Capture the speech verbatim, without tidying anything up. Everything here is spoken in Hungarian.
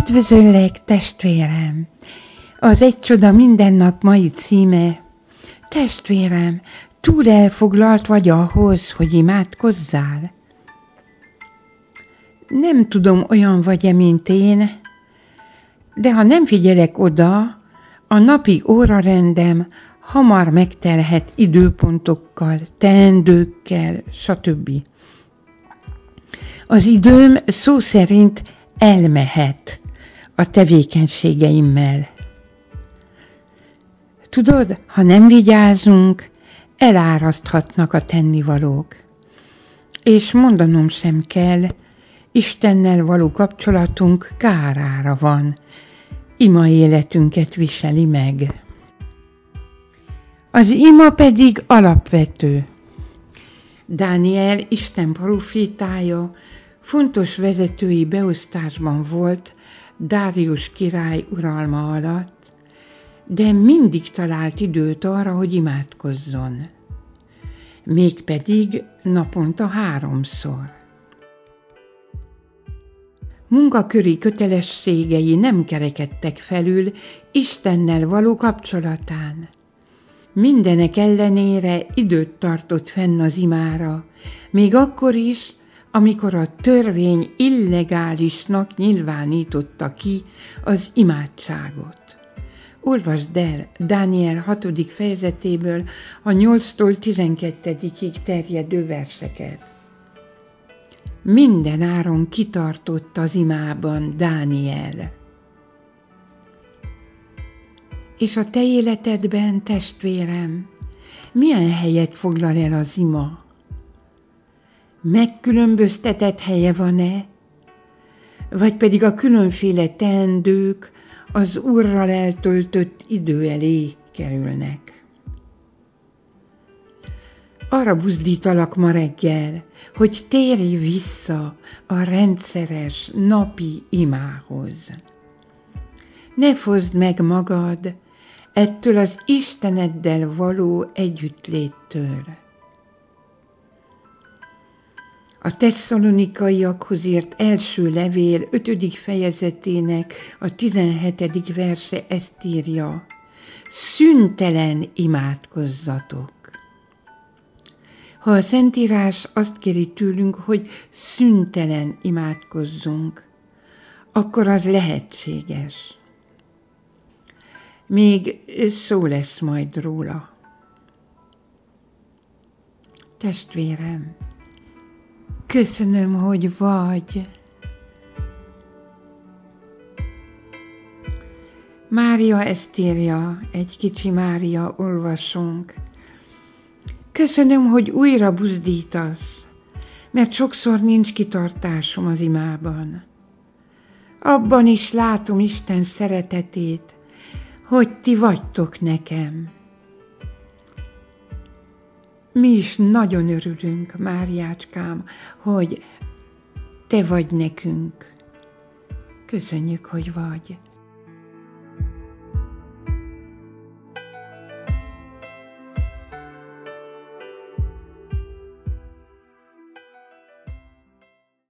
Üdvözöllek, testvérem! Az Egy csoda minden nap mai címe: testvérem, túl elfoglalt vagy ahhoz, hogy imádkozzál? Nem tudom, olyan vagy-e, mint én, de ha nem figyelek oda, a napi órarendem hamar megtelhet időpontokkal, teendőkkel, stb. Az időm szó szerint elmehet a tevékenységeimmel. Tudod, ha nem vigyázunk, eláraszthatnak a tennivalók. És mondanom sem kell, Istennel való kapcsolatunk kárára van, ima életünket viseli meg. Az ima pedig alapvető. Dániel Isten profétája fontos vezetői beosztásban volt Dárius király uralma alatt, de mindig talált időt arra, hogy imádkozzon. Mégpedig naponta háromszor. Munkaköri kötelességei nem kerekedtek felül Istennel való kapcsolatán. Mindenek ellenére időt tartott fenn az imára, még akkor is, amikor a törvény illegálisnak nyilvánította ki az imádságot. Olvasd el Dániel hatodik fejezetéből a nyolctól tizenkettedikig terjedő verseket. Minden áron kitartott az imában Dániel. És a te életedben, testvérem, milyen helyet foglal el az ima? Megkülönböztetett helye van-e? Vagy pedig a különféle teendők az Úrral eltöltött idő elé kerülnek? Arra buzdítalak ma reggel, hogy térj vissza a rendszeres napi imához. Ne foszd meg magad ettől az Isteneddel való együttléttől. A Tesszalonikaiakhoz írt első levél ötödik fejezetének a tizenhetedik verse ezt írja: szüntelen imádkozzatok. Ha a Szentírás azt kéri tőlünk, hogy szüntelen imádkozzunk, akkor az lehetséges. Még szó lesz majd róla. Testvérem, köszönöm, hogy vagy. Mária ezt írja, egy kicsi Mária olvasónk. Köszönöm, hogy újra buzdítasz, mert sokszor nincs kitartásom az imában. Abban is látom Isten szeretetét, hogy ti vagytok nekem. Mi is nagyon örülünk, Máriácskám, hogy te vagy nekünk. Köszönjük, hogy vagy.